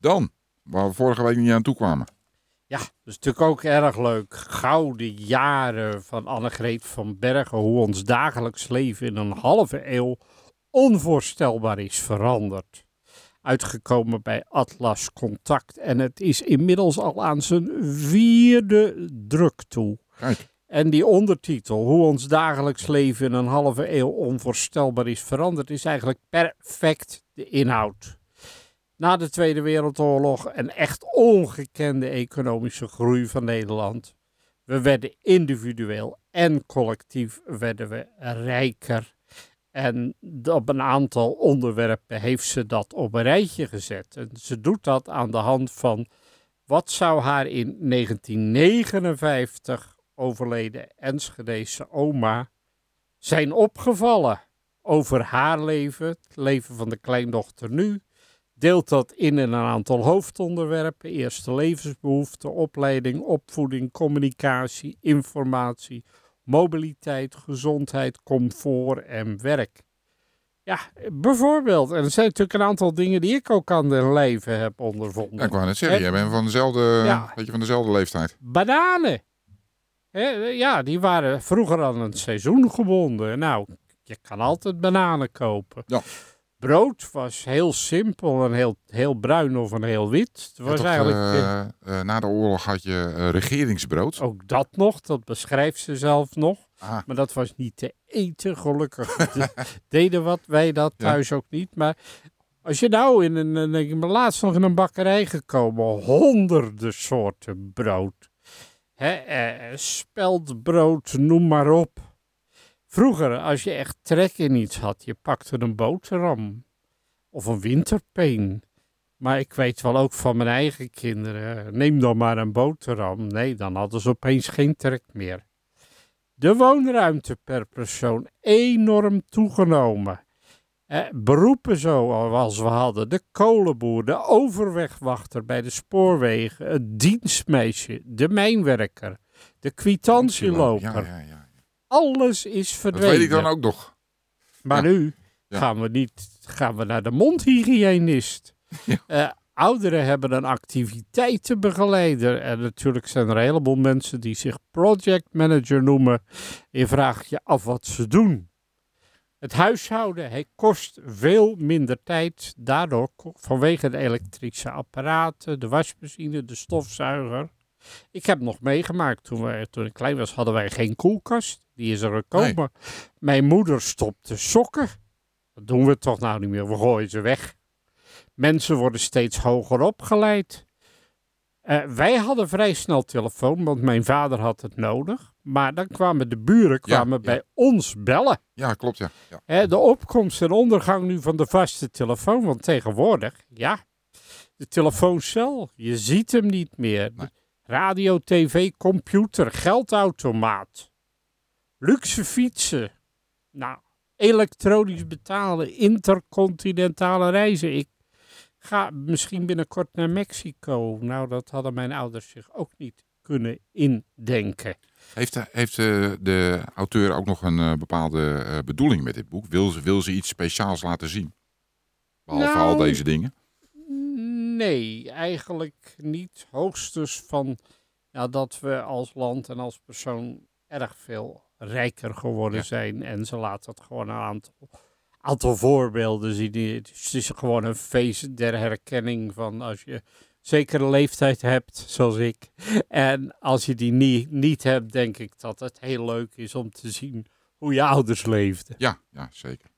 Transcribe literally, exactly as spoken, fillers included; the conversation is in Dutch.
Dan, waar we vorige week niet aan toe kwamen. Ja, dat is natuurlijk ook erg leuk. Gouden jaren van Annegreet van Bergen. Hoe ons dagelijks leven in een halve eeuw onvoorstelbaar is veranderd. Uitgekomen bij Atlas Contact. En het is inmiddels al aan zijn vierde druk toe. Kijk. En die ondertitel, hoe ons dagelijks leven in een halve eeuw onvoorstelbaar is veranderd, is eigenlijk perfect de inhoud. Na de Tweede Wereldoorlog een echt ongekende economische groei van Nederland. We werden individueel en collectief werden we rijker. En op een aantal onderwerpen heeft ze dat op een rijtje gezet. En ze doet dat aan de hand van wat zou haar in negentien negenenvijftig overleden Enschedese oma zijn opgevallen over haar leven, het leven van de kleindochter nu. Deelt dat in een aantal hoofdonderwerpen: eerste levensbehoeften, opleiding, opvoeding, communicatie, informatie, mobiliteit, gezondheid, comfort en werk. Ja, bijvoorbeeld. En er zijn natuurlijk een aantal dingen die ik ook aan het leven heb ondervonden. Ja, ik wou net zeggen, He, jij bent van dezelfde, ja. beetje van dezelfde leeftijd. Bananen. He, ja, die waren vroeger aan een seizoen gebonden. Nou, je kan altijd bananen kopen. Ja. Brood was heel simpel, een heel, heel bruin of een heel wit. Het was toch, eigenlijk, uh, uh, na de oorlog had je uh, regeringsbrood. Ook dat nog, dat beschrijft ze zelf nog. Ah. Maar dat was niet te eten, gelukkig. De, deden wat wij dat thuis ja. ook niet. Maar als je nou in een, ik ben laatst nog in een bakkerij gekomen, honderden soorten brood. Hè, eh, speldbrood, noem maar op. Vroeger, als je echt trek in iets had, je pakte een boterham of een winterpeen. Maar ik weet wel ook van mijn eigen kinderen, neem dan maar een boterham. Nee, dan hadden ze opeens geen trek meer. De woonruimte per persoon enorm toegenomen. Eh, beroepen zoals we hadden, de kolenboer, de overwegwachter bij de spoorwegen, het dienstmeisje, de mijnwerker, de kwitantieloper. Ja, ja, ja. Alles is verdwenen. Dat weet ik dan ook nog. Maar ja. nu ja. gaan we niet, gaan we naar de mondhygiënist. Ja. Uh, ouderen hebben een activiteitenbegeleider. En natuurlijk zijn er een heleboel mensen die zich projectmanager noemen. Je vraagt je af wat ze doen. Het huishouden hij kost veel minder tijd. Daardoor vanwege de elektrische apparaten, de wasmachine, de stofzuiger. Ik heb nog meegemaakt, toen, we, toen ik klein was hadden wij geen koelkast. Die is er gekomen. Nee. Mijn moeder stopte sokken. Dat doen we toch nou niet meer, we gooien ze weg. Mensen worden steeds hoger opgeleid. Uh, wij hadden vrij snel telefoon, want mijn vader had het nodig. Maar dan kwamen de buren kwamen ja, bij ja. ons bellen. Ja, klopt, ja. ja. Uh, de opkomst en ondergang nu van de vaste telefoon. Want tegenwoordig, ja, de telefooncel, je ziet hem niet meer. Nee. Radio, tv, computer, geldautomaat. Luxe fietsen. Nou, elektronisch betalen, intercontinentale reizen. Ik ga misschien binnenkort naar Mexico. Nou, dat hadden mijn ouders zich ook niet kunnen indenken. Heeft, heeft uh, de auteur ook nog een uh, bepaalde uh, bedoeling met dit boek? Wil ze, wil ze iets speciaals laten zien? Behalve nou, al deze dingen? Nee, eigenlijk niet. Hoogstens van ja, dat we als land en als persoon erg veel rijker geworden ja. zijn. En ze laat dat gewoon een aantal, aantal voorbeelden zien. Het is gewoon een feest der herkenning van als je zekere leeftijd hebt, zoals ik. En als je die niet, niet hebt, denk ik dat het heel leuk is om te zien hoe je ouders leefden. Ja, ja, zeker.